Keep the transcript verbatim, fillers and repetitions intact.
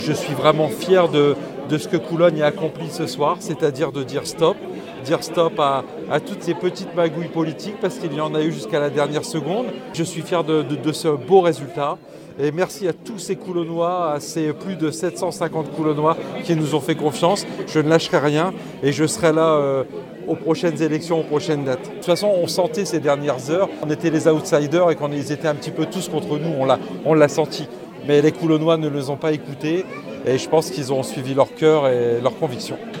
Je suis vraiment fier de, de ce que Coulogne a accompli ce soir, c'est-à-dire de dire stop, dire stop à, à toutes ces petites magouilles politiques, parce qu'il y en a eu jusqu'à la dernière seconde. Je suis fier de, de, de ce beau résultat. Et merci à tous ces Coulonnois, à ces plus de sept cent cinquante Coulonnois qui nous ont fait confiance. Je ne lâcherai rien et je serai là euh, aux prochaines élections, aux prochaines dates. De toute façon, on sentait ces dernières heures, on était les outsiders et qu'on étaient un petit peu tous contre nous, on l'a, on l'a senti. Mais les Coulonnois ne les ont pas écoutés et je pense qu'ils ont suivi leur cœur et leurs convictions.